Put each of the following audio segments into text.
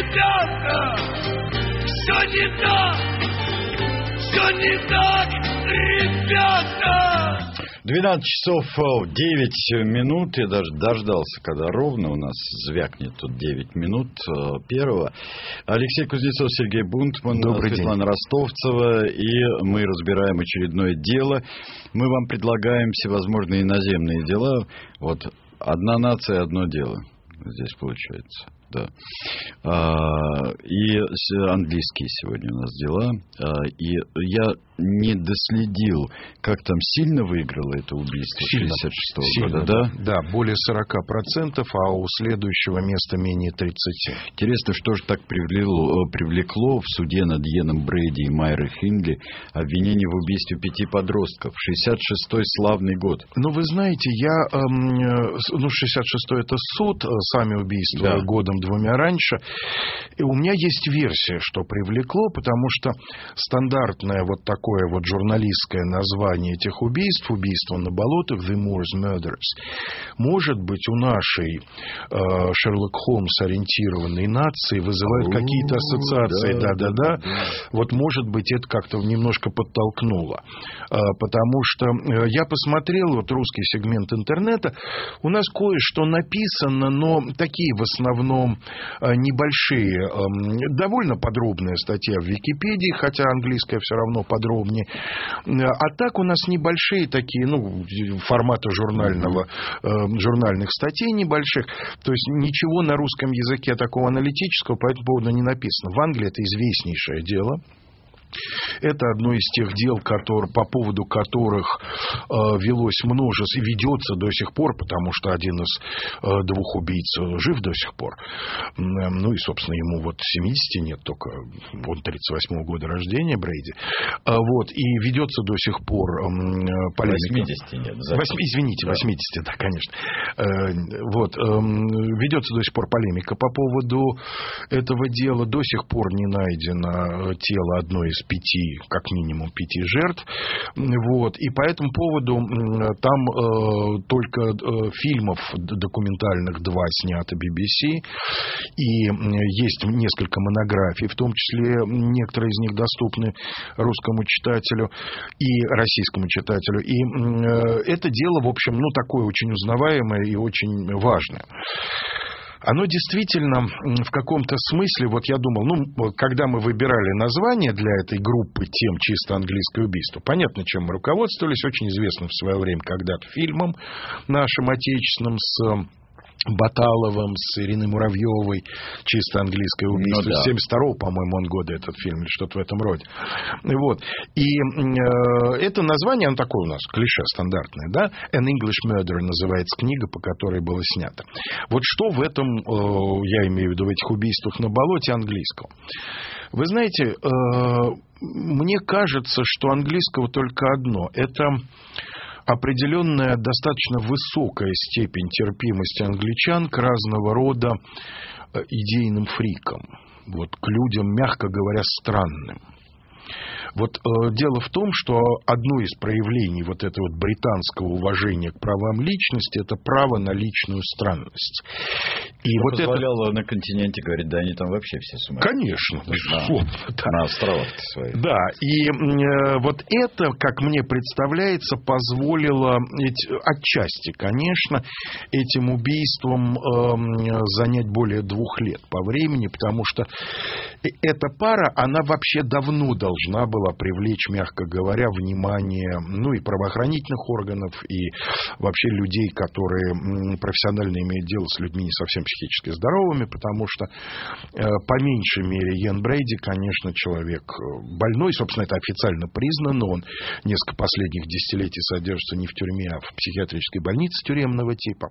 ребята, все не так, все не так, ребята. 12 часов 9 минут. Я даже дождался, когда ровно у нас звякнет тут 9 минут первого. Алексей Кузнецов, Сергей Бунтман, Светлана Ростовцева. И мы разбираем очередное дело. Мы вам предлагаем всевозможные иноземные дела. Вот одна нация, одно дело. Здесь получается. Да. И английские сегодня у нас дела. И я не доследил, как там сильно выиграло это убийство 66-го года, да? Да, более 40%, а у следующего места менее 30%. Интересно, что же так привлекло в суде над Йеном Брейди и Майрой Хиндли обвинение в убийстве 5 подростков. 66-й славный год. Ну, вы знаете, 66-й это суд, сами убийства годом двумя раньше. И у меня есть версия, что привлекло, потому что стандартное вот такое вот журналистское название этих убийств, убийство на болотах, The Moors Murders, может быть, у нашей Шерлок Холмс ориентированной нации вызывает какие-то ассоциации. Да. Вот, может быть, это как-то немножко подтолкнуло. Потому что я посмотрел вот русский сегмент интернета, у нас кое-что написано, но такие в основном небольшие, довольно подробная статья в Википедии, хотя английская все равно подробнее. А так у нас небольшие такие, формата журнальных статей небольших. То есть ничего на русском языке такого аналитического по этому поводу не написано. В Англии это известнейшее дело. Это одно из тех дел, по поводу которых велось множество, и ведется до сих пор, потому что один из двух убийц жив до сих пор. Ну и, собственно, ему вот 70 нет, только он 38-го года рождения, Брейди. Вот, и ведется до сих пор полемика. 80 нет. 80, да, конечно. Вот, ведется до сих пор полемика по поводу этого дела. До сих пор не найдено тело одной из 5, как минимум 5 жертв. Вот. И по этому поводу там только фильмов документальных 2 снято BBC. И есть несколько монографий, в том числе некоторые из них доступны русскому читателю и российскому читателю. И это дело, в общем, такое очень узнаваемое и очень важное. Оно действительно в каком-то смысле, вот я думал, когда мы выбирали название для этой группы тем «Чисто английское убийство», понятно, чем мы руководствовались, очень известным в свое время когда-то фильмом нашим отечественным с Баталовым, с Ириной Муравьевой, «Чисто английское убийство». 72-го, по-моему, года этот фильм, или что-то в этом роде. Вот. И это название, оно такое у нас, клише стандартное, да? «An English Murder» называется книга, по которой было снято. Вот что в этом, я имею в виду, в этих убийствах на болоте английского? Вы знаете, мне кажется, что английского только одно. Это определенная достаточно высокая степень терпимости англичан к разного рода идейным фрикам, вот, к людям, мягко говоря, странным. Вот дело в том, что одно из проявлений вот этого вот британского уважения к правам личности – это право на личную странность. И вот позволяло на континенте говорить, да, они там вообще все сумасшедшие. Конечно, безусловно. На островах своих. Да, и вот это, как мне представляется, позволило отчасти, конечно, этим убийством занять более 2 лет по времени, потому что эта пара, она вообще давно должна была привлечь, мягко говоря, внимание, и правоохранительных органов, и вообще людей, которые профессионально имеют дело с людьми не совсем психически здоровыми, потому что, по меньшей мере, Йен Брейди, конечно, человек больной, собственно, это официально признано, он несколько последних десятилетий содержится не в тюрьме, а в психиатрической больнице тюремного типа.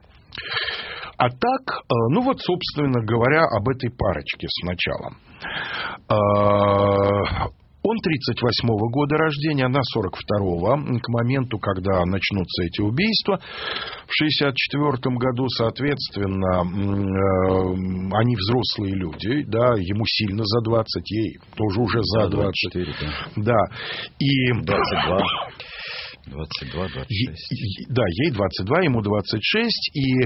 А так, собственно говоря, об этой парочке сначала. Он 38-го года рождения, она 42-го. К моменту, когда начнутся эти убийства, в 64-м году, соответственно, они взрослые люди, да, ему сильно за 20, ей тоже уже за 20. 24, да. И 22. 22, 26. Да, ей 22, ему 26. И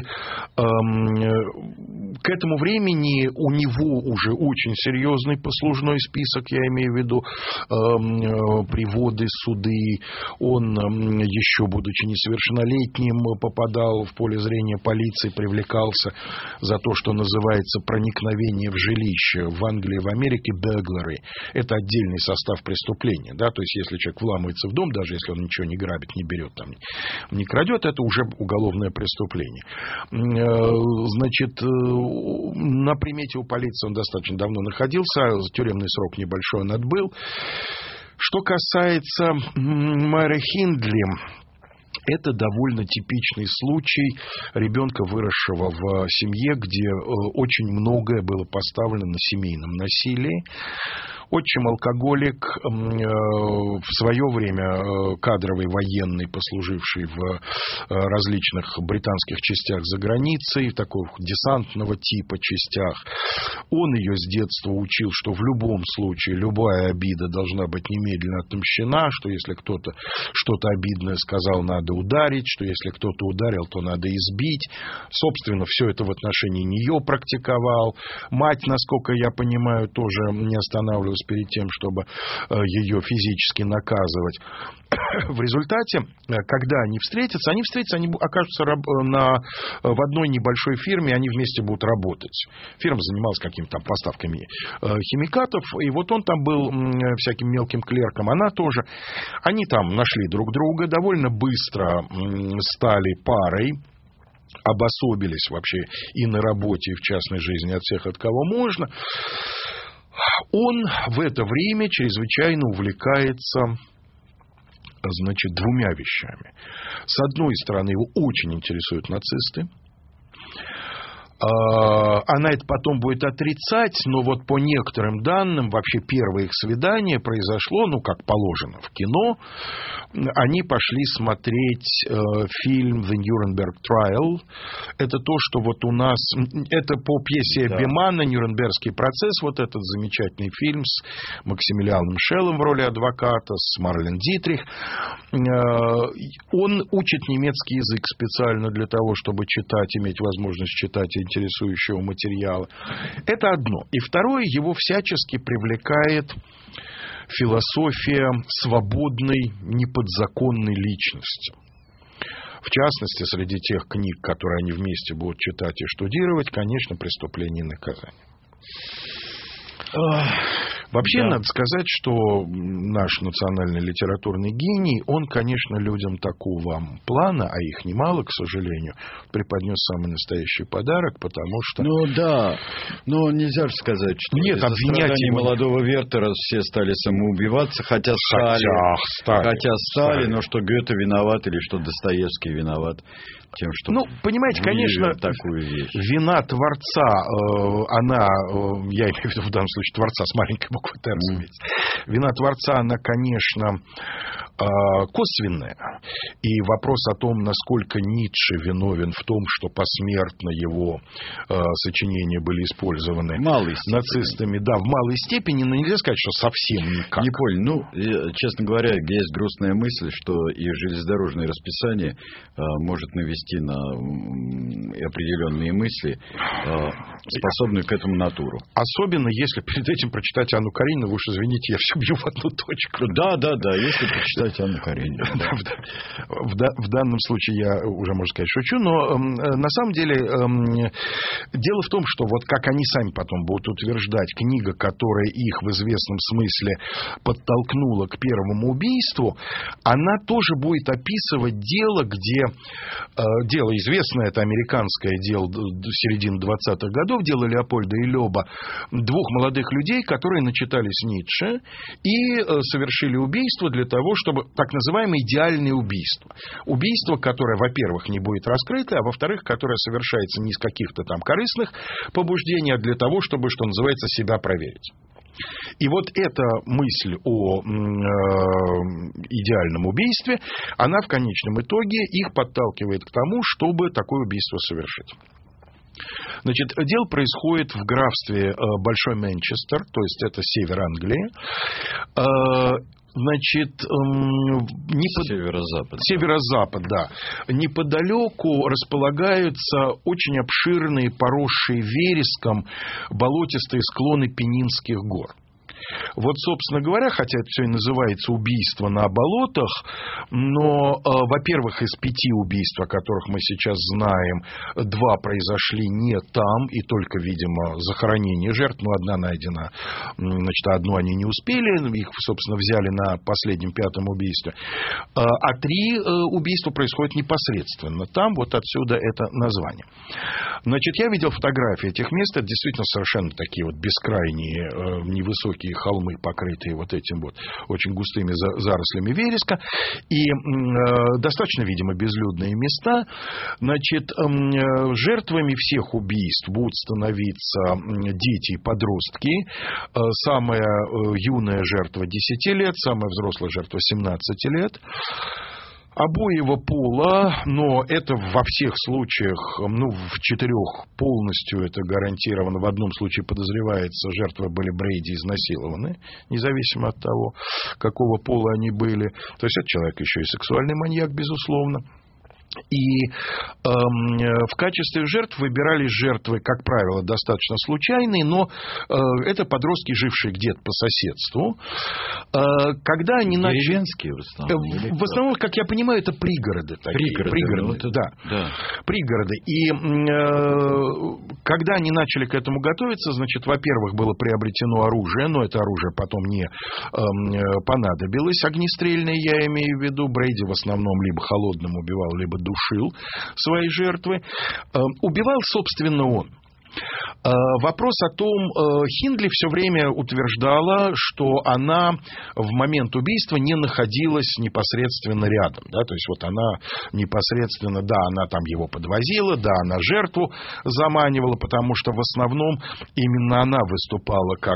к этому времени у него уже очень серьезный послужной список, я имею в виду приводы, суды. Он, еще будучи несовершеннолетним, попадал в поле зрения полиции, привлекался за то, что называется проникновение в жилище. В Англии, в Америке burglary. Это отдельный состав преступления. Да? То есть, если человек вламывается в дом, даже если он ничего не грабит, не берет, там, не крадет, это уже уголовное преступление. Значит, на примете у полиции он достаточно давно находился, тюремный срок небольшой он отбыл. Что касается Майры Хиндли, это довольно типичный случай ребенка, выросшего в семье, где очень многое было поставлено на семейном насилии. Отчим алкоголик, в свое время кадровый военный, послуживший в различных британских частях за границей, в такого десантного типа частях. Он ее с детства учил, что в любом случае любая обида должна быть немедленно отомщена, что если кто-то что-то обидное сказал, надо ударить, что если кто-то ударил, то надо избить. Собственно, все это в отношении нее практиковал. Мать, насколько я понимаю, тоже не останавливалась перед тем, чтобы ее физически наказывать. В результате, когда они встретятся, они окажутся в одной небольшой фирме, они вместе будут работать. Фирма занималась какими-то там поставками химикатов, и вот он там был всяким мелким клерком, она тоже. Они там нашли друг друга, довольно быстро стали парой, обособились вообще и на работе, и в частной жизни от всех, от кого можно. Он в это время чрезвычайно увлекается, значит, двумя вещами. С одной стороны, его очень интересуют нацисты. Она это потом будет отрицать, но вот по некоторым данным, вообще первое их свидание произошло, как положено в кино. Они пошли смотреть фильм «The Nuremberg Trial». Это то, что вот у нас... Это по пьесе Бемана «Нюрнбергский процесс». Вот этот замечательный фильм с Максимилианом Шеллом в роли адвоката, с Марлен Дитрих. Он учит немецкий язык специально для того, чтобы читать, иметь возможность читать интересующего материала. Это одно. И второе, его всячески привлекает философия свободной, неподзаконной личности. В частности, среди тех книг, которые они вместе будут читать и штудировать, конечно, «Преступление и наказание». Вообще, надо сказать, что наш национальный литературный гений, он, конечно, людям такого плана, а их немало, к сожалению, преподнес самый настоящий подарок, потому что... но нельзя же сказать, что из-за страданий молодого Вертера все стали самоубиваться, хотя стали, но что Гёте виноват или что Достоевский виноват тем, что... понимаете, конечно, вина Творца, она, я имею в виду в данном случае Творца с маленькой буквы Т, разумеется. Вина Творца, она, конечно, косвенная. И вопрос о том, насколько Ницше виновен в том, что посмертно его сочинения были использованы нацистами, в малой степени, но нельзя сказать, что совсем никак. Не понял. Честно говоря, есть грустная мысль, что и железнодорожное расписание может навести на определенные мысли, способные к этому натуру. Особенно, если перед этим прочитать Анну Каренинову, уж извините, я все бью в одну точку. Да, если прочитать Анну Каренинову. В данном случае я уже, можно сказать, шучу, но на самом деле дело в том, что вот как они сами потом будут утверждать, книга, которая их в известном смысле подтолкнула к первому убийству, она тоже будет описывать дело, где... Дело известное, это американское дело середины 20-х годов, дело Леопольда и Лёба, двух молодых людей, которые начитались Ницше и совершили убийство для того, чтобы, так называемое идеальное убийство. Убийство, которое, во-первых, не будет раскрыто, а во-вторых, которое совершается не из каких-то там корыстных побуждений, а для того, чтобы, что называется, себя проверить. И вот эта мысль о идеальном убийстве, она в конечном итоге их подталкивает к тому, чтобы такое убийство совершить. Значит, дело происходит в графстве Большой Манчестер, то есть это север Англии. Значит, северо-запад, да. Неподалеку располагаются очень обширные, поросшие вереском болотистые склоны Пенинских гор. Вот, собственно говоря, хотя это все и называется убийство на болотах, но, во-первых, из 5 убийств, о которых мы сейчас знаем, 2 произошли не там, и только, видимо, захоронение жертв, но одна найдена, значит, одну они не успели, их, собственно, взяли на последнем 5-м убийстве, а 3 убийства происходят непосредственно там, вот отсюда это название. Значит, я видел фотографии этих мест, это действительно совершенно такие вот бескрайние, невысокие холмы, покрытые вот этим вот очень густыми зарослями вереска, и достаточно, видимо, безлюдные места. Значит, жертвами всех убийств будут становиться дети и подростки. Самая юная жертва 10 лет, самая взрослая жертва 17 лет. Обоего пола, но это во всех случаях, в 4 полностью это гарантировано. В одном случае подозревается, жертвы были Брейди изнасилованы, независимо от того, какого пола они были. То есть, этот человек еще и сексуальный маньяк, безусловно. И в качестве жертв выбирались жертвы, как правило, достаточно случайные, но это подростки, жившие где-то по соседству. Когда они деревенские в основном? В основном, как я понимаю, это пригороды. Пригороды, да. Пригороды. И когда они начали к этому готовиться, значит, во-первых, было приобретено оружие, но это оружие потом не понадобилось. Огнестрельное, я имею в виду. Брейди в основном либо холодным убивал, либо душил свои жертвы. Убивал, собственно, он. Вопрос о том, Хиндли все время утверждала, что она в момент убийства не находилась непосредственно рядом. Да? То есть, вот она непосредственно, да, она там его подвозила, да, она жертву заманивала, потому что в основном именно она выступала как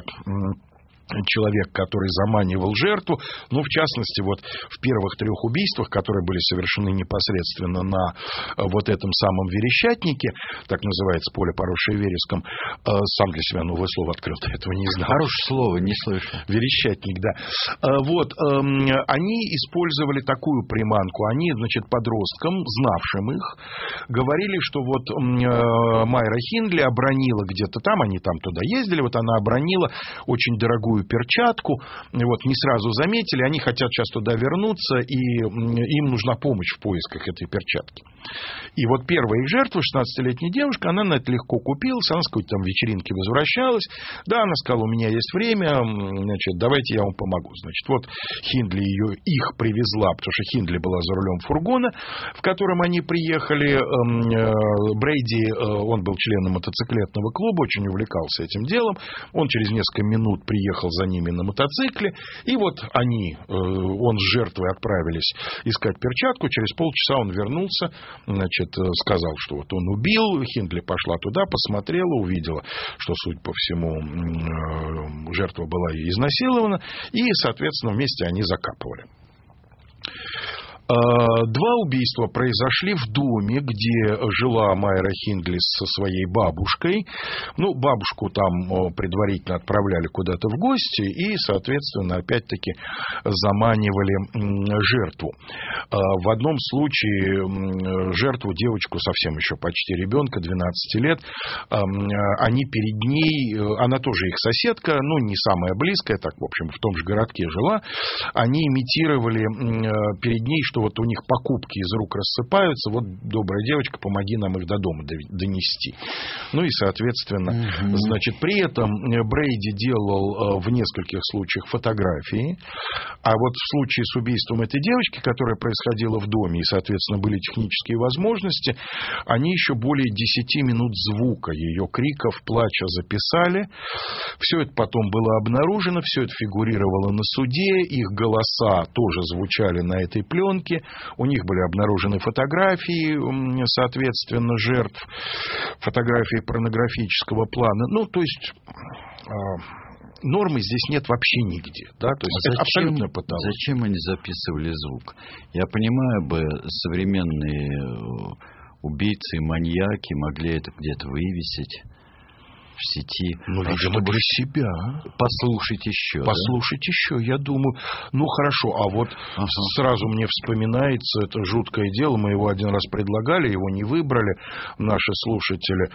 человек, который заманивал жертву, в частности, вот в первых 3 убийствах, которые были совершены непосредственно на вот этом самом верещатнике, так называется поле, поросшее вереском, сам для себя новое слово открыл, до этого не знал. Хорошее слово, не слышу. Верещатник, да. Вот, они использовали такую приманку, они, значит, подросткам, знавшим их, говорили, что вот Майра Хиндли обронила где-то там, они там туда ездили, вот она обронила очень дорогую перчатку, вот, не сразу заметили, они хотят сейчас туда вернуться, и им нужна помощь в поисках этой перчатки. И вот первая их жертва, 16-летняя девушка, она на это легко купилась, она с какой-то там вечеринки возвращалась, да, она сказала, у меня есть время, значит, давайте я вам помогу. Значит, вот Хиндли их привезла, потому что Хиндли была за рулем фургона, в котором они приехали. Брейди, он был членом мотоциклетного клуба, очень увлекался этим делом, он через несколько минут приехал за ними на мотоцикле, и вот он с жертвой отправились искать перчатку, через полчаса он вернулся, значит, сказал, что вот он убил, Хиндли пошла туда, посмотрела, увидела, что, судя по всему, жертва была изнасилована, и, соответственно, вместе они закапывали. 2 убийства произошли в доме, где жила Майра Хиндли со своей бабушкой. Бабушку там предварительно отправляли куда-то в гости и, соответственно, опять-таки заманивали жертву. В одном случае жертву, девочку, совсем еще почти ребенка, 12 лет, они перед ней, она тоже их соседка, не самая близкая, так, в общем, в том же городке жила, они имитировали перед ней, что вот у них покупки из рук рассыпаются, вот, добрая девочка, помоги нам их до дома донести. И, соответственно, значит, при этом Брейди делал в нескольких случаях фотографии, а вот в случае с убийством этой девочки, которая происходила в доме, и, соответственно, были технические возможности, они еще более 10 минут звука, ее криков, плача записали. Все это потом было обнаружено, все это фигурировало на суде, их голоса тоже звучали на этой пленке. У них были обнаружены фотографии, соответственно, жертв, фотографии порнографического плана. То есть нормы здесь нет вообще нигде. Да? То есть это абсолютно патология. Зачем они записывали звук? Я понимаю бы, современные убийцы и маньяки могли это где-то вывесить. в сети. Ну, видимо, для себя. Послушать еще. Послушать еще, я думаю. Ну, хорошо, а вот сразу мне вспоминается это жуткое дело. Мы его один раз предлагали, его не выбрали наши слушатели.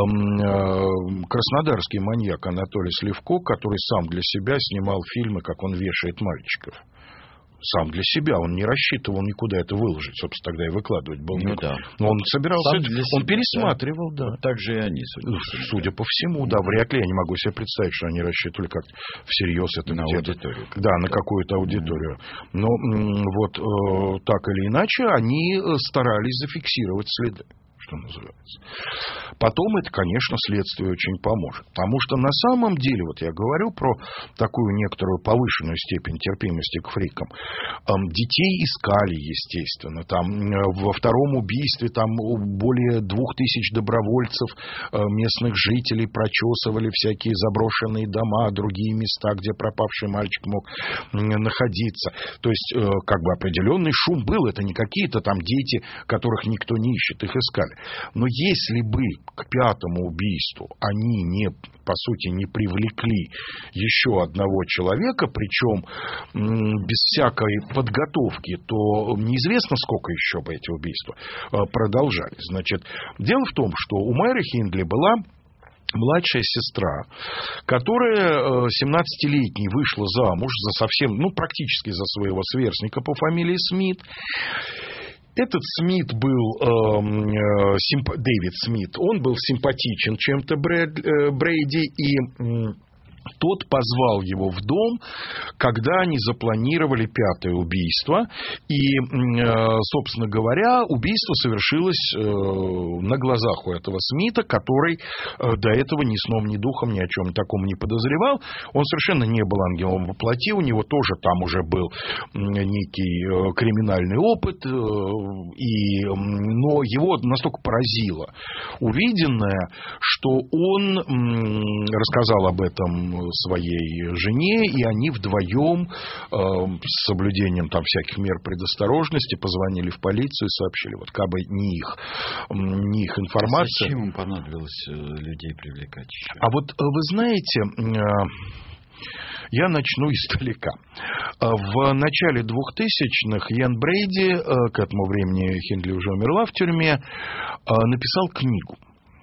Краснодарский маньяк Анатолий Сливко, который сам для себя снимал фильмы, как он вешает мальчиков. Сам для себя, он не рассчитывал никуда это выложить, собственно, тогда и выкладывать был. Ну, да. Но он собирался, он пересматривал, да. Вот так же и они, судя по всему, да, вряд ли. Я не могу себе представить, что они рассчитывали как всерьез это на аудиторию. Да, на какую-то аудиторию. Но вот так или иначе, они старались зафиксировать следы, что называется. Потом это, конечно, следствие очень поможет. Потому что на самом деле, вот я говорю про такую некоторую повышенную степень терпимости к фрикам. Детей искали, естественно. Там во втором убийстве там более 2000 добровольцев, местных жителей прочесывали всякие заброшенные дома, другие места, где пропавший мальчик мог находиться. То есть, как бы определенный шум был. Это не какие-то там дети, которых никто не ищет, их искали. Но если бы к пятому убийству они по сути, не привлекли еще одного человека, причем без всякой подготовки, то неизвестно, сколько еще бы эти убийства продолжались. Значит, дело в том, что у Майры Хиндли была младшая сестра, которая 17-летней вышла замуж за совсем, практически за своего сверстника по фамилии Смит. Этот Смит был, Дэвид Смит, он был симпатичен чем-то Брейди, и тот позвал его в дом, когда они запланировали пятое убийство. И, собственно говоря, убийство совершилось на глазах у этого Смита, который до этого ни сном, ни духом ни о чем таком не подозревал. Он совершенно не был ангелом во плоти, у него тоже там уже был некий криминальный опыт, но его настолько поразило увиденное, что он рассказал об этом своей жене, и они вдвоем с соблюдением там всяких мер предосторожности позвонили в полицию и сообщили, вот как бы не их информация. Зачем им понадобилось людей привлекать еще? А вот вы знаете, я начну издалека. В начале 2000-х Ян Брейди, к этому времени Хиндли уже умерла в тюрьме, написал книгу.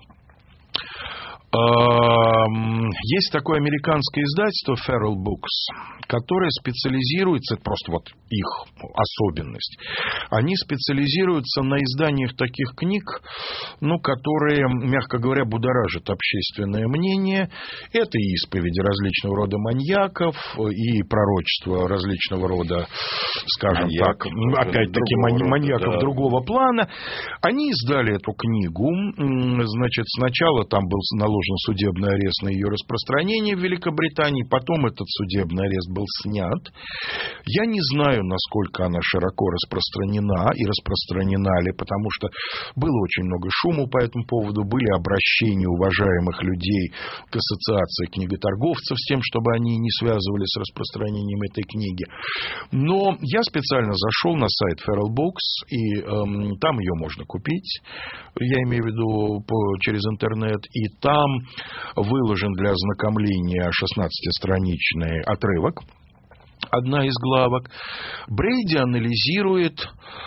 Есть такое американское издательство Feral Books, которое специализируется, это просто вот их особенность, они специализируются на изданиях таких книг, которые, мягко говоря, будоражат общественное мнение. Это и исповеди различного рода маньяков, и пророчества различного рода, скажем так, опять-таки маньяков другого плана. Они издали эту книгу, значит, сначала там был наложен судебный арест на ее распространение в Великобритании, потом этот судебный арест был снят. Я не знаю, насколько она широко распространена и распространена ли, потому что было очень много шума по этому поводу, были обращения уважаемых людей к ассоциации книготорговцев с тем, чтобы они не связывали с распространением этой книги. Но я специально зашел на сайт Feral Books, и там ее можно купить, я имею в виду через интернет, и там выложен для ознакомления 16-страничный отрывок, одна из главок. Брейди анализирует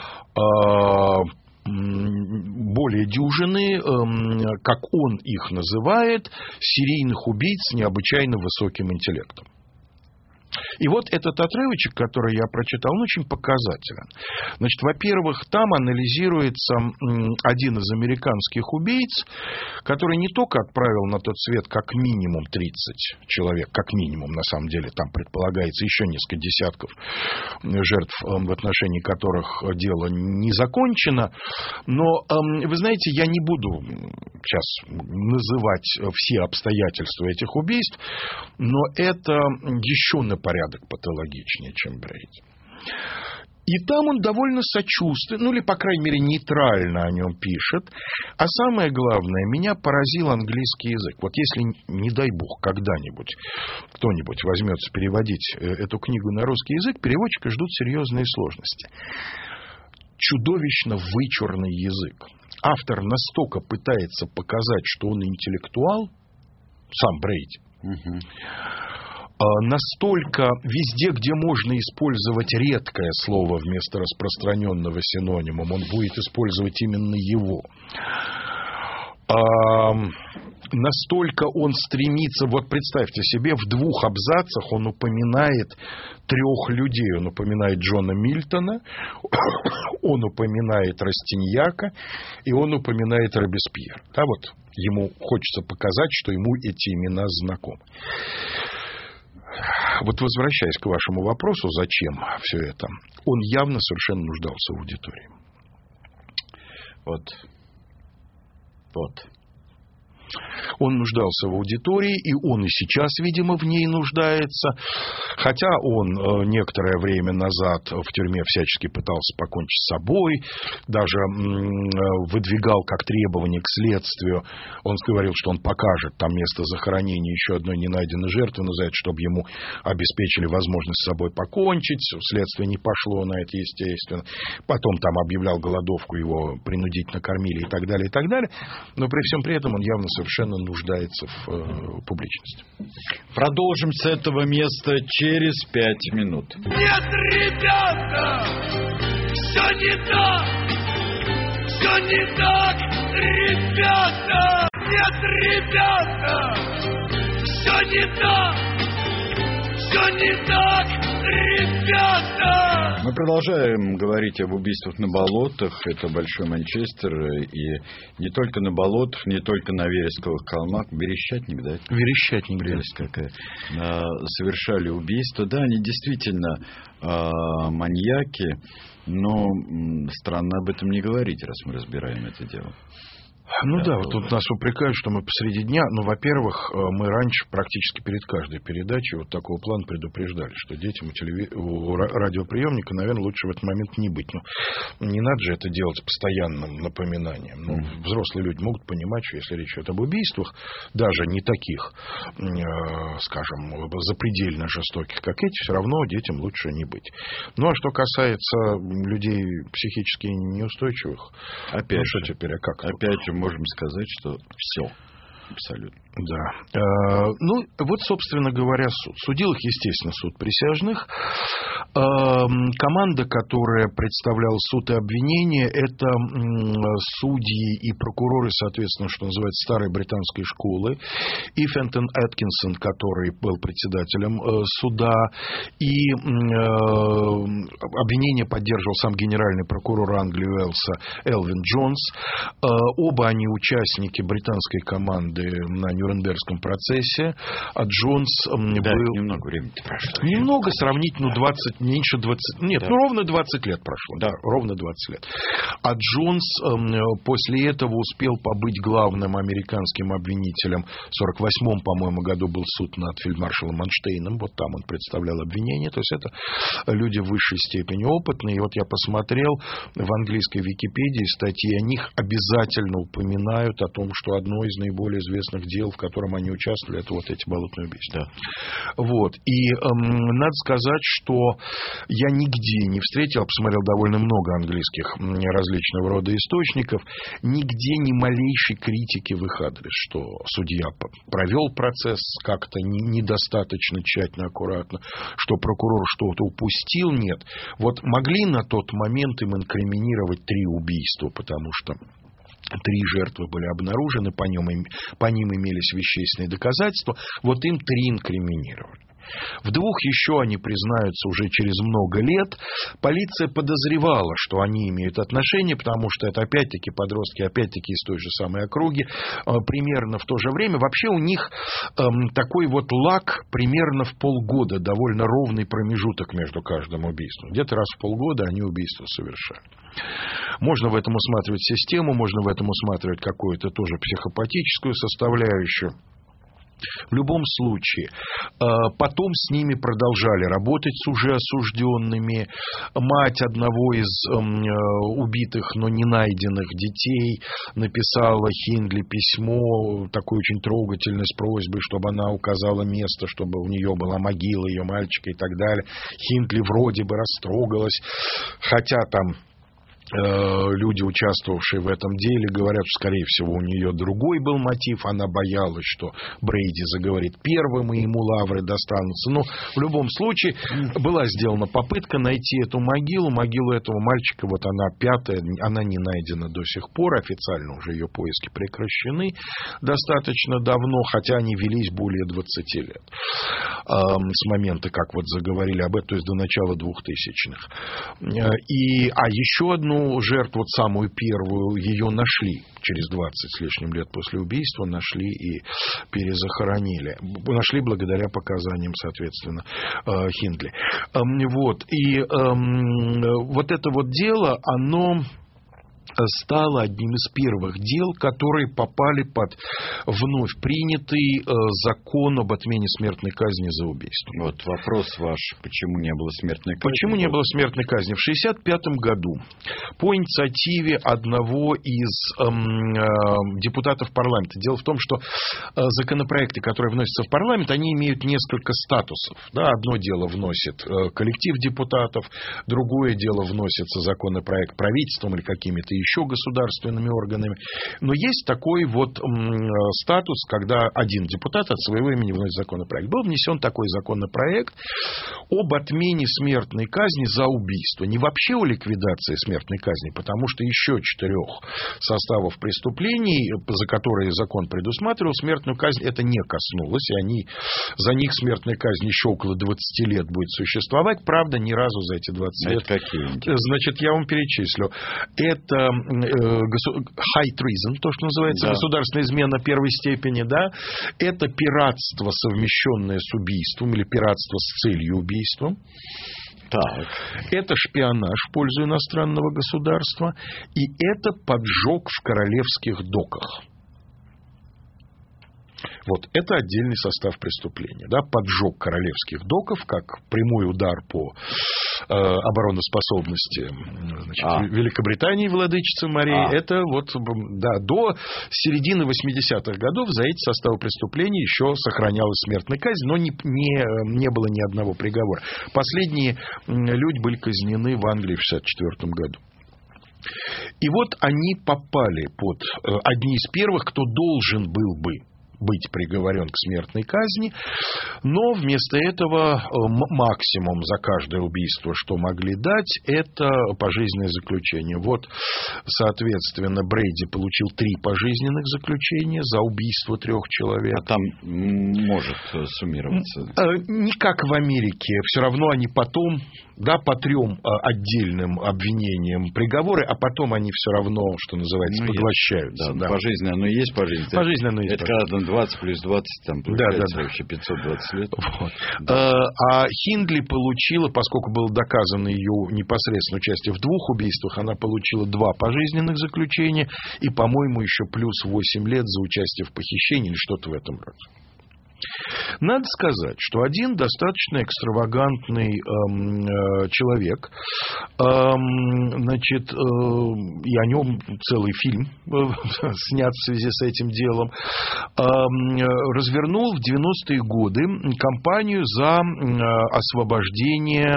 более дюжины, как он их называет, серийных убийц с необычайно высоким интеллектом. И вот этот отрывочек, который я прочитал, он очень показателен. Значит, во-первых, там анализируется один из американских убийц, который не только отправил на тот свет как минимум 30 человек, как минимум, на самом деле, там предполагается еще несколько десятков жертв, в отношении которых дело не закончено. Но, вы знаете, я не буду сейчас называть все обстоятельства этих убийств, но это еще на порядок патологичнее, чем Брейди. И там он довольно сочувственно, или, по крайней мере, нейтрально о нем пишет. А самое главное, меня поразил английский язык. Вот если, не дай бог, когда-нибудь кто-нибудь возьмется переводить эту книгу на русский язык, переводчика ждут серьезные сложности. Чудовищно вычурный язык. Автор настолько пытается показать, что он интеллектуал, сам Брейди. Настолько везде, где можно использовать редкое слово вместо распространенного синонима, он будет использовать именно его. Настолько он стремится, вот представьте себе, в 2 абзацах он упоминает 3 людей. Он упоминает Джона Мильтона, он упоминает Растиньяка и он упоминает Робеспьера. Да, вот ему хочется показать, что ему эти имена знакомы. Вот возвращаясь к вашему вопросу, зачем все это, он явно совершенно нуждался в аудитории. Вот. Он нуждался в аудитории, и он и сейчас, видимо, в ней нуждается. Хотя он некоторое время назад в тюрьме всячески пытался покончить с собой, даже выдвигал как требование к следствию. Он говорил, что он покажет там место захоронения еще одной ненайденной жертвы, но за это, чтобы ему обеспечили возможность с собой покончить. Следствие не пошло на это, естественно. Потом там объявлял голодовку, его принудительно кормили и так далее, и так далее. Но при всем при этом он явно совершенно нуждается в публичности. Продолжим с этого места через 5 минут. Нет, ребята, все не так, ребята. Нет, ребята, все не так, ребята. Мы продолжаем говорить об убийствах на болотах. Это Большой Манчестер. И не только на болотах, не только на Вересковых холмах. Верещатник, да? Верещатник, прелесть какая. Совершали убийства. Да, они действительно маньяки. Но странно об этом не говорить, раз мы разбираем это дело. Ну да, вот тут нас упрекают, что мы посреди дня. Ну, во-первых, мы раньше практически перед каждой передачей вот такого плана предупреждали, что детям у радиоприемника, наверное, лучше в этот момент не быть. Ну, не надо же это делать постоянным напоминанием. Ну, взрослые люди могут понимать, что если речь идет об убийствах, даже не таких, скажем, запредельно жестоких, как эти, все равно детям лучше не быть. Ну, а что касается людей психически неустойчивых, опять что теперь, а как? Опять же, можем сказать, что все. Абсолютно. Да. Ну, вот, собственно говоря, суд. Судил их, естественно, суд присяжных. Команда, которая представляла суд и обвинение, это судьи и прокуроры, соответственно, что называется, старой британской школы. И Фентон Эткинсон, который был председателем суда. И обвинение поддерживал сам генеральный прокурор Англии Уэльса Элвин Джонс. Оба они участники британской команды на Нюрнбергском процессе, а Джонс был... немного времени прошло. Немного, сравнительно 20, меньше 20... Нет, да. Ровно 20 лет прошло. Да, ровно 20 лет. А Джонс после этого успел побыть главным американским обвинителем. В 1948, по-моему, году был суд над фельдмаршалом Манштейном. Вот там он представлял обвинение. То есть это люди в высшей степени опытные. И вот я посмотрел в английской Википедии статьи, о них обязательно упоминают о том, что одно из наиболее известных дел, в котором они участвовали, это вот эти болотные убийства. Да. Вот. И надо сказать, что я нигде не встретил, посмотрел довольно много английских различного рода источников, нигде ни малейшей критики в их адрес, что судья провел процесс как-то недостаточно тщательно, аккуратно, что прокурор что-то упустил, нет. Вот могли на тот момент им инкриминировать 3 убийства, потому что 3 жертвы были обнаружены, по ним имелись вещественные доказательства, вот им 3 инкриминировали. В 2 еще они признаются уже через много лет. Полиция подозревала, что они имеют отношение, потому что это опять-таки подростки, опять-таки из той же самой округи, примерно в то же время. Вообще у них такой вот лаг примерно в полгода, довольно ровный промежуток между каждым убийством. Где-то раз в полгода они убийства совершали. Можно в этом усматривать систему, можно в этом усматривать какую-то тоже психопатическую составляющую. В любом случае, потом с ними продолжали работать, с уже осужденными. Мать одного из убитых, но не найденных детей написала Хиндли письмо, такое очень трогательное, с просьбой, чтобы она указала место, чтобы у нее была могила ее мальчика и так далее. Хиндли вроде бы растрогалась, хотя там люди, участвовавшие в этом деле, говорят, что, скорее всего, у нее другой был мотив. Она боялась, что Брейди заговорит первым, и ему лавры достанутся. Но в любом случае была сделана попытка найти эту могилу. Могилу этого мальчика, вот она 5-я, она не найдена до сих пор. Официально уже ее поиски прекращены достаточно давно, хотя они велись более 20 лет. С момента, как вот заговорили об этом, то есть до начала 2000-х. А еще одну жертву, вот самую первую, ее нашли через 20 с лишним лет после убийства, нашли и перезахоронили. Нашли благодаря показаниям, соответственно, Хиндли. Вот. И вот это вот дело, оно стало одним из первых дел, которые попали под вновь принятый закон об отмене смертной казни за убийство. Вот вопрос ваш, почему не было смертной казни? Почему не было смертной казни? В 1965 году по инициативе одного из депутатов парламента. Дело в том, что законопроекты, которые вносятся в парламент, они имеют несколько статусов. Да, одно дело вносит коллектив депутатов, другое дело вносится законопроект правительством или какими-то еще государственными органами. Но есть такой вот статус, когда один депутат от своего имени вносит законопроект. Был внесен такой законопроект об отмене смертной казни за убийство. Не вообще о ликвидации смертной казни, потому что еще 4 составов преступлений, за которые закон предусматривал, смертную казнь это не коснулось, и за них смертная казнь еще около 20 лет будет существовать. Правда, ни разу за эти 20 лет. Какие? Значит, я вам перечислю. Это high treason, то, что называется, государственная измена первой степени, да, это пиратство, совмещенное с убийством, или пиратство с целью убийства. Так. Это шпионаж в пользу иностранного государства, и это поджог в королевских доках. Вот это отдельный состав преступления. Да? Поджог королевских доков, как прямой удар по обороноспособности Великобритании, владычицы морей. Это вот до середины 80-х годов за эти составы преступлений еще сохранялась смертная казнь, но не было ни одного приговора. Последние люди были казнены в Англии в 1964 году. И вот они попали под одни из первых, кто должен был бы быть приговорен к смертной казни, но вместо этого максимум за каждое убийство, что могли дать, это пожизненное заключение. Вот, соответственно, Брейди получил 3 пожизненных заключения за убийство 3 человек. А там может суммироваться? Не как в Америке. Все равно они потом, по 3 отдельным обвинениям приговоры, а потом они все равно, что называется, поглощаются. Да. Пожизненное, оно и есть пожизненное. Пожизненное есть. Это когда 20 плюс 20, там получается вообще 520 лет. Вот. А Хиндли получила, поскольку было доказано ее непосредственное участие в 2 убийствах, она получила 2 пожизненных заключения и, по-моему, еще плюс 8 лет за участие в похищении или что-то в этом роде. Надо сказать, что один достаточно экстравагантный человек, значит, и о нем целый фильм снят в связи с этим делом, развернул в 90-е годы кампанию за освобождение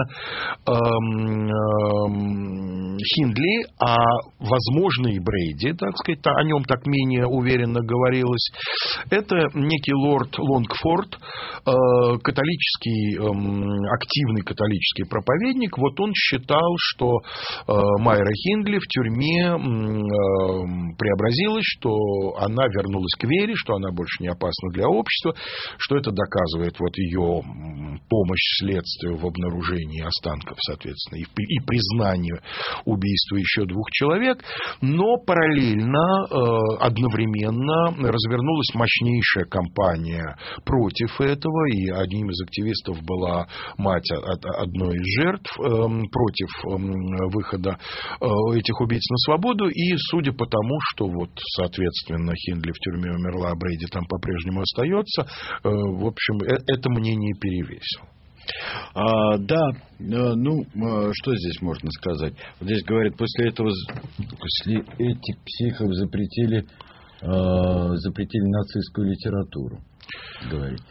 Хиндли, а возможно и Брейди, так сказать, о нем так менее уверенно говорилось. Это некий лорд Лонгфорд, активный католический проповедник. Вот он считал, что Майра Хиндли в тюрьме преобразилась, что она вернулась к вере, что она больше не опасна для общества, что это доказывает вот ее помощь следствию в обнаружении останков, соответственно, и признании убийства еще 2 человек. Но параллельно, одновременно развернулась мощнейшая кампания против этого, и одним из активистов была мать одной из жертв против выхода этих убийц на свободу, и судя по тому, что вот, соответственно, Хиндли в тюрьме умерла, а Брейди там по-прежнему остается, в общем, это мнение перевесило. Что здесь можно сказать? Вот здесь говорят, после этих психов запретили нацистскую литературу. Говорит.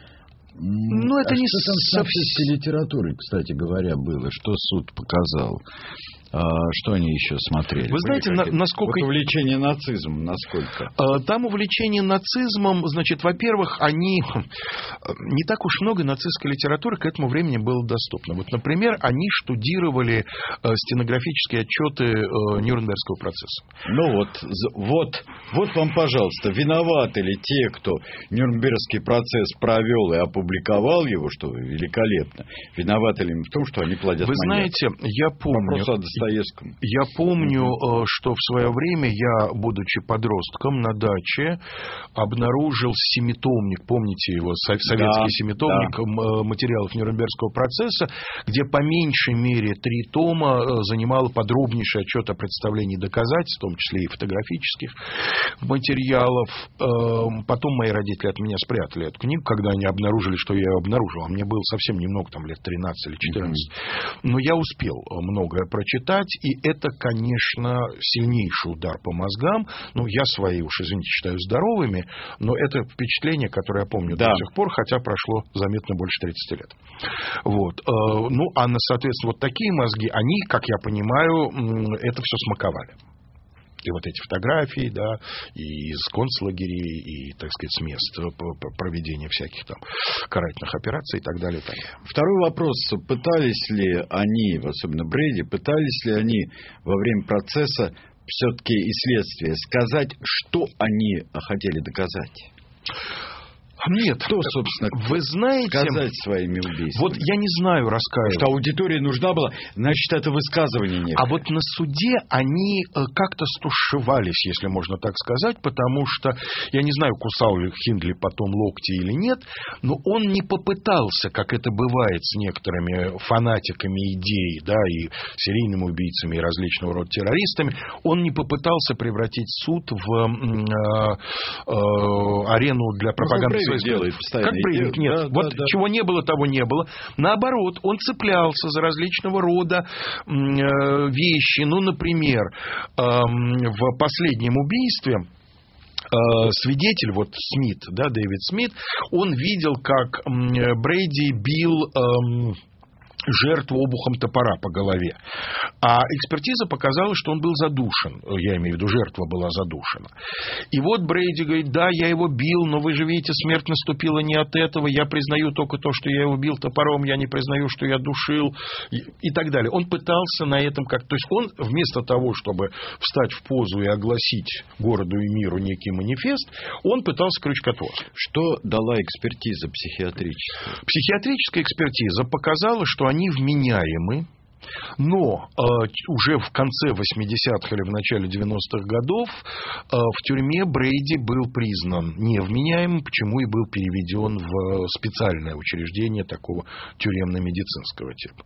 Это не что там с нацистской литературой, кстати говоря, было, что суд показал? Что они еще смотрели? Вы знаете, насколько... Вот увлечение нацизмом, насколько? Там увлечение нацизмом, значит, во-первых, они... Не так уж много нацистской литературы к этому времени было доступно. Вот, например, они штудировали стенографические отчеты Нюрнбергского процесса. Ну вот вам, пожалуйста, виноваты ли те, кто Нюрнбергский процесс провел и опубликовал его, что великолепно? Виноваты ли им в том, что они плодят Вы маньяков? знаете, я помню... Я помню, что в свое время я, будучи подростком, на даче обнаружил семитомник, помните его, советский семитомник материалов Нюрнбергского процесса, где по меньшей мере 3 тома занимал подробнейший отчет о представлении доказательств, в том числе и фотографических материалов. Потом мои родители от меня спрятали эту книгу, когда они обнаружили, что я ее обнаружил. А мне было совсем немного, там лет 13 или 14. Но я успел многое прочитать. И это, конечно, сильнейший удар по мозгам. Ну, я свои уж, извините, считаю здоровыми, но это впечатление, которое я помню до сих пор, хотя прошло заметно больше 30 лет. Вот. Ну, а, соответственно, вот такие мозги, они, как я понимаю, это все смаковали. И вот эти фотографии, да, и из концлагерей, и, так сказать, с мест проведения всяких там карательных операций и так далее. Так. Второй вопрос. Пытались ли они, особенно Брейди, пытались ли они во время процесса все-таки и следствия сказать, что они хотели доказать? Нет, что, собственно, вы знаете, сказать своими убийствами? Вот я не знаю, рассказывать. Что аудитории нужна была, значит, это высказывание нет. А вот на суде они как-то стушевались, если можно так сказать, потому что, я не знаю, кусал ли Хиндли потом локти или нет, но он не попытался, как это бывает с некоторыми фанатиками идей, да, и серийными убийцами, и различного рода террористами, он не попытался превратить суд в арену для пропаганды. Делает, как Брейвик, нет. Вот чего не было, того не было. Наоборот, он цеплялся за различного рода вещи. Ну, например, в последнем убийстве свидетель, вот Смит, да, Дэвид Смит, он видел, как Брейди бил жертву обухом топора по голове. А экспертиза показала, что он был задушен. Я имею в виду, жертва была задушена. И вот Брейди говорит, да, я его бил, но вы же видите, смерть наступила не от этого. Я признаю только то, что я его бил топором, я не признаю, что я душил. И так далее. Он пытался на этом как... То есть он вместо того, чтобы встать в позу и огласить городу и миру некий манифест, он пытался крючкотворствовать. Что дала экспертиза психиатрическая? Психиатрическая экспертиза показала, что они вменяемы, но уже в конце 80-х или в начале 90-х годов в тюрьме Брейди был признан невменяемым, почему и был переведен в специальное учреждение такого тюремно-медицинского типа.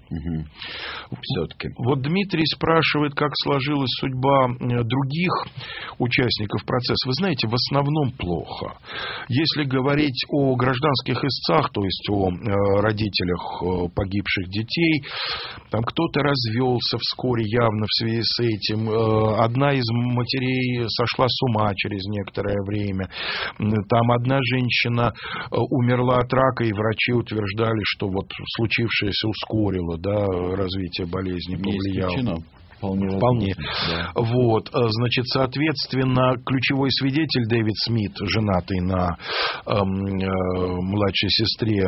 Все-таки. Вот Дмитрий спрашивает, как сложилась судьба других участников процесса. Вы знаете, в основном плохо. Если говорить о гражданских истцах, то есть о родителях погибших детей, там кто-то развелся вскоре явно в связи с этим. Одна из матерей сошла с ума через некоторое время. Там одна женщина умерла от рака, и врачи утверждали, что вот случившееся ускорило, да, развитие болезни, повлияло. Вполне. Да. Вот, значит, соответственно, ключевой свидетель Дэвид Смит, женатый на младшей сестре,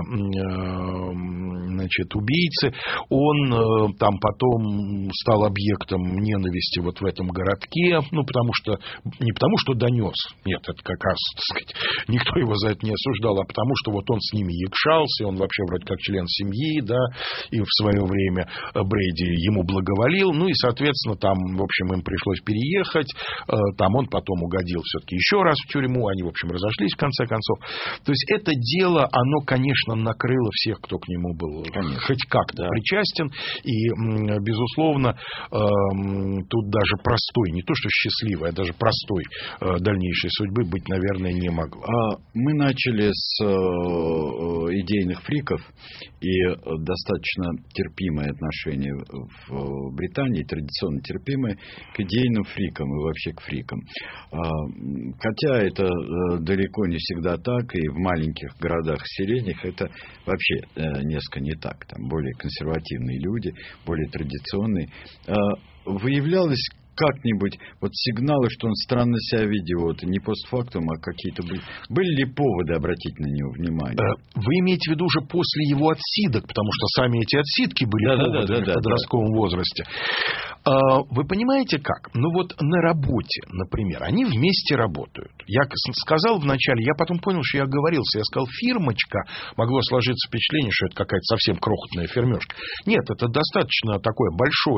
значит, убийцы, он там потом стал объектом ненависти вот в этом городке, ну, потому что, не потому что донес, нет, это как раз, так сказать, никто его за это не осуждал, а потому что вот он с ними якшался, он вообще вроде как член семьи, да, и в свое время Брейди ему благоволил, ну, и, соответственно, там, в общем, им пришлось переехать. Там он потом угодил все-таки еще раз в тюрьму. Они, в общем, разошлись в конце концов. То есть это дело, оно, конечно, накрыло всех, кто к нему был хоть как-то причастен. И, безусловно, тут даже простой, не то что счастливой, а даже простой дальнейшей судьбы быть, наверное, не могло. Мы начали с идейных фриков и достаточно терпимое отношение в Британии, традиционно терпимое к идейным фрикам и вообще к фрикам. Хотя это далеко не всегда так, и в маленьких городах средних это вообще несколько не так. Там более консервативные люди, более традиционные. Выявлялось как-нибудь вот сигналы, что он странно себя ведет, не постфактум, а какие-то были ли поводы обратить на него внимание? Вы имеете в виду уже после его отсидок, потому что сами эти отсидки были поводами в подростковом возрасте. Вы понимаете как? Ну вот на работе, например, они вместе работают. Я сказал вначале, я потом понял, что я оговорился. Я сказал, фирмочка, могло сложиться впечатление, что это какая-то совсем крохотная фермёшка. Нет, это достаточно такое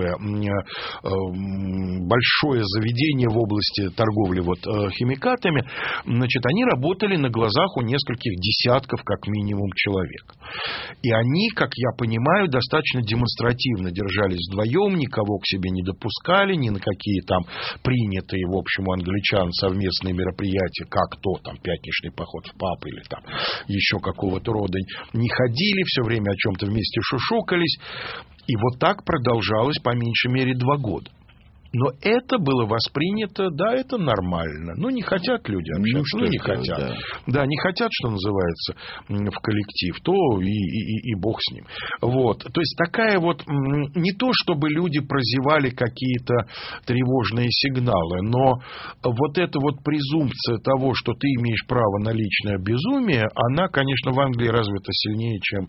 большое заведение в области торговли химикатами. Значит, они работали на глазах у нескольких десятков, как минимум, человек. И они, как я понимаю, достаточно демонстративно держались вдвоем, никого к себе не допускали, ни на какие там принятые, в общем, у англичан совместные мероприятия, как то там пятничный поход в паб или там еще какого-то рода, не ходили, все время о чем-то вместе шушукались. И вот так продолжалось по меньшей мере 2 года. Но это было воспринято, да, это нормально. Ну, не хотят люди общаться, не хотят. Да, не хотят, что называется, в коллектив, то и бог с ним. Вот. То есть, такая вот, не то, чтобы люди прозевали какие-то тревожные сигналы, но вот эта вот презумпция того, что ты имеешь право на личное безумие, она, конечно, в Англии развита сильнее, чем,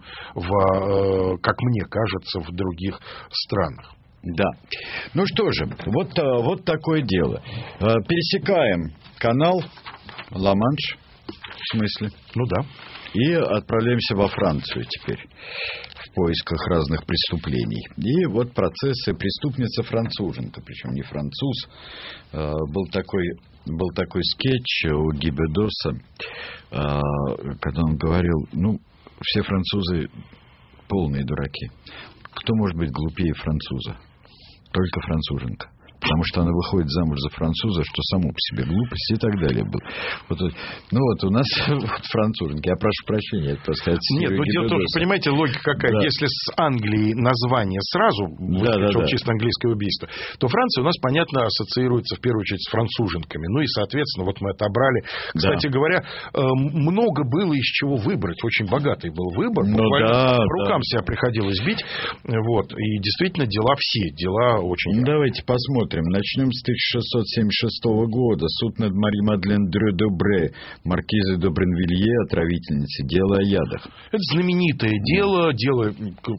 как мне кажется, в других странах. Да. Ну что же, вот такое дело. Пересекаем канал Ла-Манш, в смысле. Ну да. И отправляемся во Францию теперь в поисках разных преступлений. И вот процессы преступница-француженка, причем не француз. Был такой скетч у Ги Бедоса, когда он говорил, все французы полные дураки. Кто может быть глупее француза? Только француженка. Потому что она выходит замуж за француза, что само по себе глупость и так далее был. У нас француженки. Я прошу прощения, это сказать. Нет, дело в том, что, понимаете, логика какая. Да. Если с Англией название сразу чисто английское убийство, то Франция у нас, понятно, ассоциируется в первую очередь с француженками. Ну и, соответственно, вот мы отобрали. Кстати говоря, много было из чего выбрать. Очень богатый был выбор. Буквально по рукам себя приходилось бить. Вот. И действительно, дела очень... Давайте посмотрим. Начнем с 1676 года. Суд над Мари Мадлен Дрю-Добре, маркизой де Бренвилье, отравительницы. Дело о ядах. Это знаменитое дело. Дело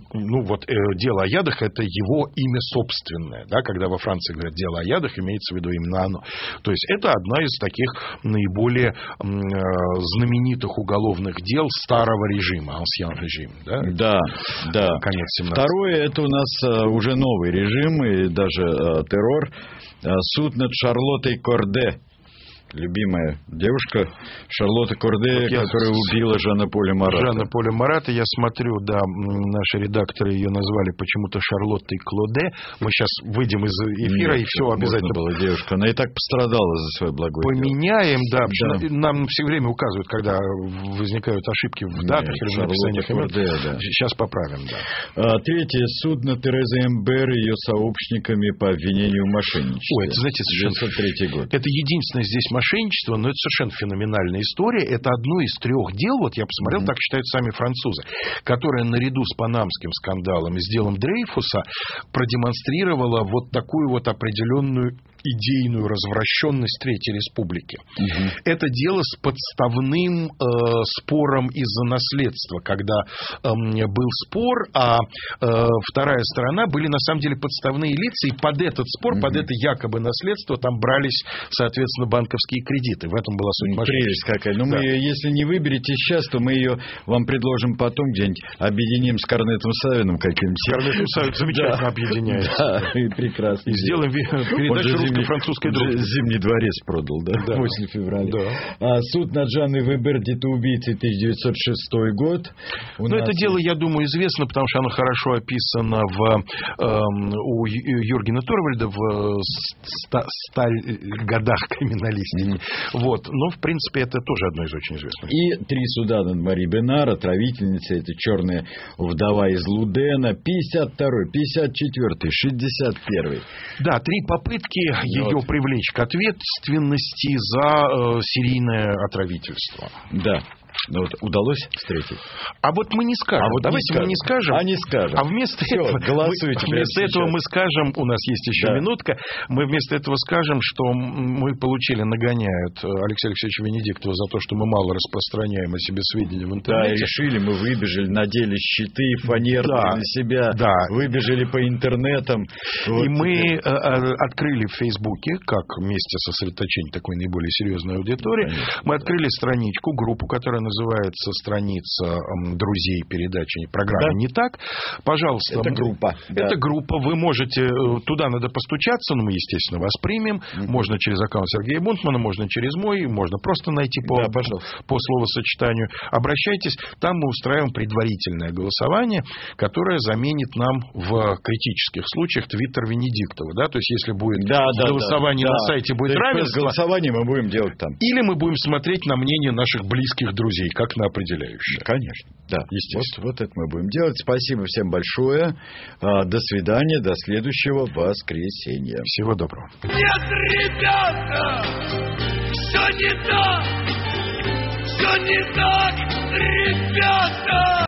о ядах — это его имя собственное. Да? Когда во Франции говорят «дело о ядах», имеется в виду именно оно. То есть это одна из таких наиболее знаменитых уголовных дел старого режима, ancien режим. Да. Конец 17-го. Второе — это у нас уже новый режим и даже террор. Суд над Шарлоттой Корде. Любимая девушка Шарлотта Корде, которая убила Жана-Поля Марата. Жана-Поля Марата, я смотрю, наши редакторы ее назвали почему-то Шарлоттой Клоде. Мы сейчас выйдем из эфира, и все обязательно. Была девушка, она и так пострадала за свое благое поменяем, дело. Нам все время указывают, когда возникают ошибки в датах или в написаниях имен. Сейчас поправим, Третье. Суд над Терезой Эмбер и ее сообщниками по обвинению в мошенничестве. Ой, это, знаете, совершенно... 1903 год. Это единственное здесь мошенничество, но это совершенно феноменальная история. Это одно из 3 дел, вот я посмотрел, так считают сами французы, которое наряду с панамским скандалом и с делом Дрейфуса продемонстрировало вот такую вот определенную идейную развращенность Третьей Республики. Это дело с подставным спором из-за наследства, когда был спор, а вторая сторона были на самом деле подставные лица, и под этот спор, под это якобы наследство там брались, соответственно, банковские кредиты. В этом была суть мошенничества. Прелесть какая. Но мы ее, если не выберете сейчас, то мы ее вам предложим потом где-нибудь, объединим с Корнетом Савиным каким-нибудь. Корнетом Савиным замечательно объединяется. Да, и прекрасно. И сделаем передачу Российско-французской дружбы. Зимний дворец продал, да? Да. После февраля. Да. Суд над Жанной Веберди, это убийцы, 1906 год. Это дело, я думаю, известно, потому что оно хорошо описано у Юргена Торвальда в «100 годах криминалистики». Вот. Но, в принципе, это тоже одно из очень известных. И 3 суда над Мари Бенар, отравительница, это черная вдова из Лудена, 52-й, 54-й, 61-й. Да, 3 попытки ее привлечь к ответственности за серийное отравительство. Да. Но вот удалось встретить? А вот мы не скажем. Давайте мы не скажем. А не скажем. А вместо этого мы скажем, у нас есть еще минутка, мы вместо этого скажем, что мы получили, нагоняют Алексея Алексеевича Венедиктова за то, что мы мало распространяем о себе сведения в интернете. Да, решили, мы выбежали, надели щиты фанерные на себя, выбежали по интернетам. И мы открыли в Фейсбуке, как месте сосредоточения такой наиболее серьезной аудитории, мы открыли страничку, группу, которая называется страница друзей передачи программы «Не так». Пожалуйста. Это группа. Это группа. Вы можете... Туда надо постучаться, но мы, естественно, вас примем. Можно через аккаунт Сергея Бунтмана, можно через мой, можно просто найти по словосочетанию. Обращайтесь. Там мы устраиваем предварительное голосование, которое заменит нам в критических случаях твиттер Венедиктова. Да? То есть, если будет голосование на сайте, будет равенство. Голосование мы будем делать там. Или мы будем смотреть на мнение наших близких друзей, как на определяющее. Конечно. Да, естественно. Вот это мы будем делать. Спасибо всем большое. До свидания. До следующего воскресенья. Всего доброго. Нет, ребята! Все не так! Все не так, ребята!